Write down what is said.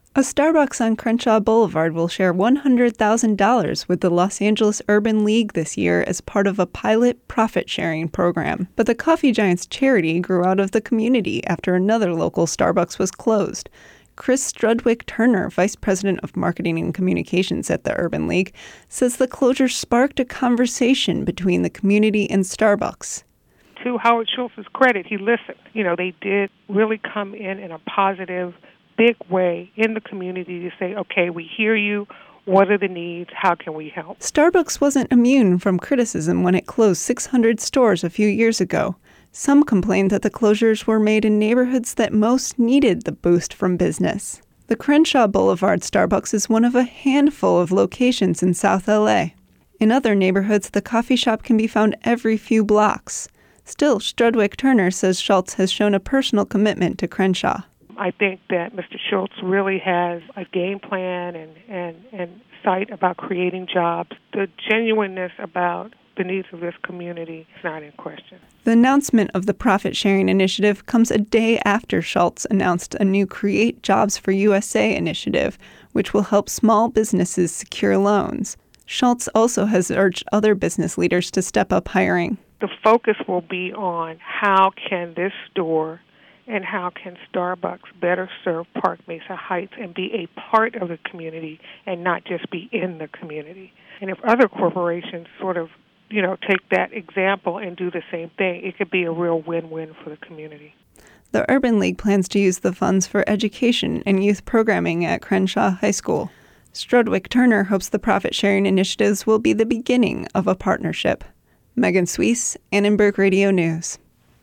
A Starbucks on Crenshaw Boulevard will share $100,000 with the Los Angeles Urban League this year as part of a pilot profit-sharing program. But the coffee giant's charity grew out of the community after another local Starbucks was closed. Chris Strudwick Turner, Vice President of Marketing and Communications at the Urban League, says the closure sparked a conversation between the community and Starbucks. To Howard Schultz's credit, he listened. They did really come in a positive, big way in the community to say, okay, we hear you. What are the needs? How can we help? Starbucks wasn't immune from criticism when it closed 600 stores a few years ago. Some complained that the closures were made in neighborhoods that most needed the boost from business. The Crenshaw Boulevard Starbucks is one of a handful of locations in South LA. In other neighborhoods, the coffee shop can be found every few blocks. Still, Strudwick Turner says Schultz has shown a personal commitment to Crenshaw. I think that Mr. Schultz really has a game plan and sight about creating jobs. The genuineness about the needs of this community is not in question. The announcement of the profit-sharing initiative comes a day after Schultz announced a new Create Jobs for USA initiative, which will help small businesses secure loans. Schultz also has urged other business leaders to step up hiring. The focus will be on how can this store and how can Starbucks better serve Park Mesa Heights and be a part of the community and not just be in the community. And if other corporations sort of take that example and do the same thing, it could be a real win-win for the community. The Urban League plans to use the funds for education and youth programming at Crenshaw High School. Strudwick Turner hopes the profit-sharing initiatives will be the beginning of a partnership. Megan Suisse, Annenberg Radio News.